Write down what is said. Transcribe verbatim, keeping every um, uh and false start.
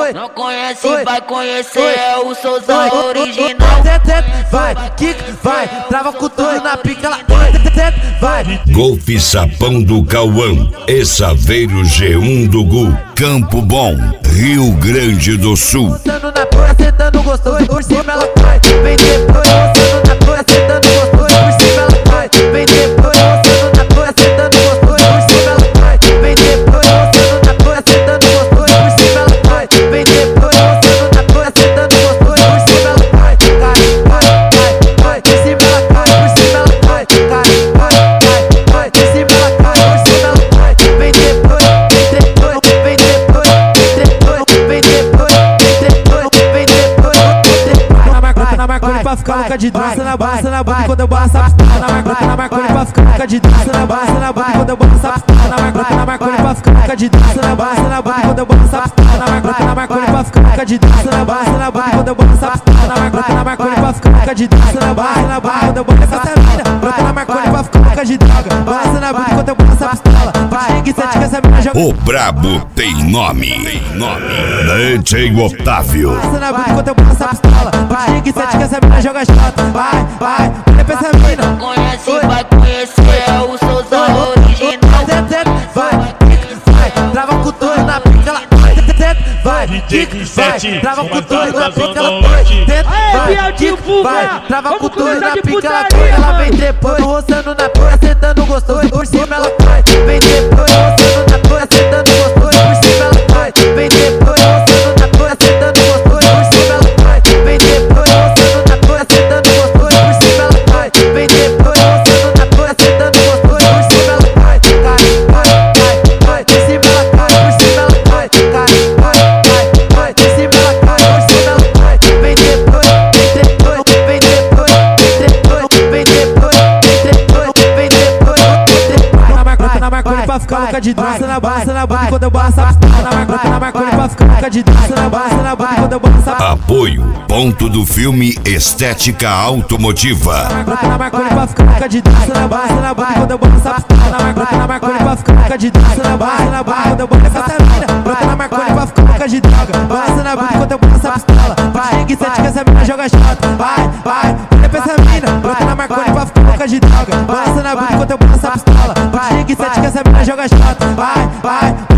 Não conhece, vai conhecer, é o Souza original. Vai, kick, vai, trava com tudo na pica, ela vai. Golfe Sapão do Cauã e Saveiro G um do Gu, Campo Bom, Rio Grande do Sul. Sentando na porra, sentando gostoso, por cima ela vai. Vem depois, sentando na porra, sentando gostoso, por cima ela vai. Vem depois, sentando na porra, sentando gostoso, por cima ela vai. Vem depois, sentando na porra, sentando gostoso, por cima ela vai. Vem depois, sentando na porra, sentando gostoso, por cima ela vai. Cai, vai, vai, vai, por cima ela cai, por cima ela vai. Cai, vai, vai, vai, por cima ela cai, por cima ela vai. Vem depois, vem depois, vem depois, vem depois, vem depois, vem depois, vem depois. Na marca, na marca, pra ficar louca de dança na base, na base quando eu baço a pistola. Na marca, na marca, pra ficar louca de dança na base, na base quando eu baço a pistola. Na marca, na marca, pra ficar louca de dança na base, na base quando eu baço a pistola. Na marca, na marca, pra ficar louca de dança na base, na base quando eu baço a pistola. Na marca, na marca, pra ficar louca de dança na base, na base quando eu baço essa mina. Brota na marca, pra ficar louca de droga, base na base quando eu baço a pistola. Xingue sete que essa mina joga. O brabo tem nome, tem nome. D J Otávio. Base na base quando eu baço a pistola. Xingue sete que essa mina joga shot. Vai, vai, olha pra essa mina. Não conhece, vai conhecer, é o Souza original. Vai, kick, vai, trava com tudo na pica, ela vai. Kick, vai, trava com tudo na pica, ela vai. Kick, vai, trava com tudo na pica, ela vai. Ela vem depois, roçando na porra, sentando gostoso, por cima ela vai. Vem depois, roçando na porra, sentando gostoso, por cima ela vai. Vem depois, roçando na porra, sentando gostoso, por cima ela vai. Vem depois, roçando na porra, sentando gostoso, por cima ela vai. Vem depois, roçando na porra, sentando gostoso, por cima ela vai. Cai, vai, vai, vai, por cima ela cai, por cima ela vai. Cai, vai, vai, vai, por cima ela cai, por cima ela vai. Vem depois, vem depois, vem depois, vem depois, vem depois, vem depois, vem depois. Na marca, na marca, pra ficar louca de dança na base, na base quando eu baço a pistola. Na marca, na marca, pra ficar louca de dança na base, na base quando eu baço a pistola. Apoio Ponto do Filme Estética Automotiva. Na marca, pra ficar louca de dança na base, na base quando eu baço a pistola. Na marca, na marca, pra ficar louca de dança na base, na base quando eu baço essa mina. Brota na marca, pra ficar louca de droga, base na base quando eu baço a pistola. Xingue sete que essa mina joga shot. Vai, vai, olha pra essa mina. Brota na marca, pra ficar louca de droga, base na base quando eu baço a pistola. Xingue sete que essa mina joga shot. Vai, vai.